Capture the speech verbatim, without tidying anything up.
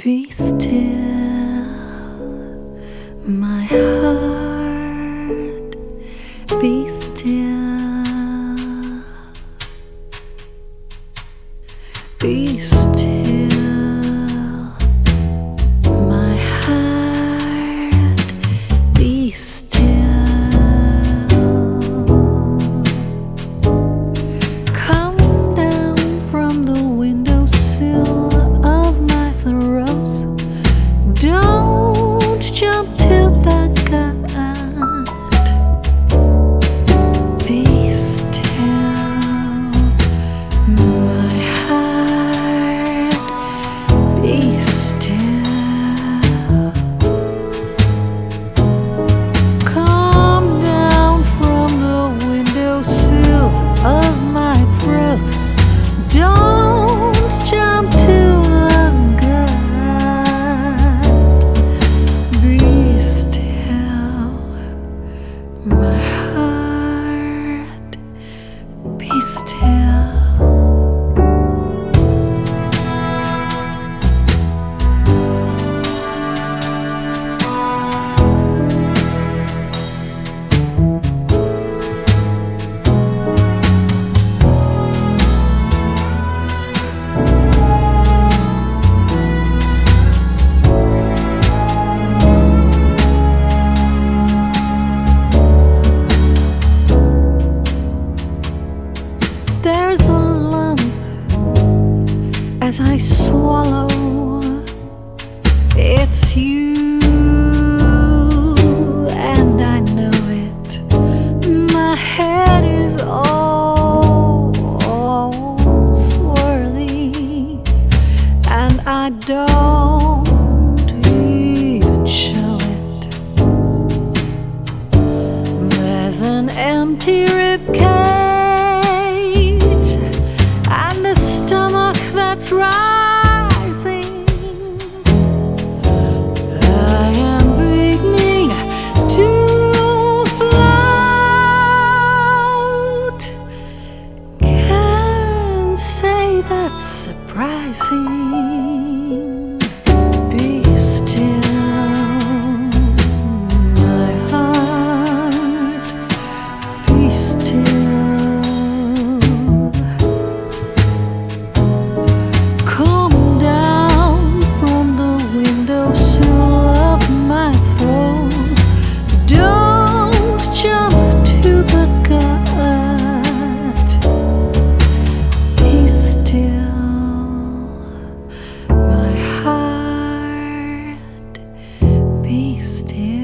Be still, my heart, be still, be still, my heart, be still. Come down from the windowsill of my throat. Don't jump to the gut. Be still, my heart, be still. Come down from the windowsill of my throat. Don't jump to my heart, be still. There's a lump as I swallow. It's you, and I know it. My head is all, all swirly, and I don't even show it. There's an empty ribcage and a stomach that's rising. I am beginning to float. Can't say that's surprising. Be still, my heart, be still. Be still.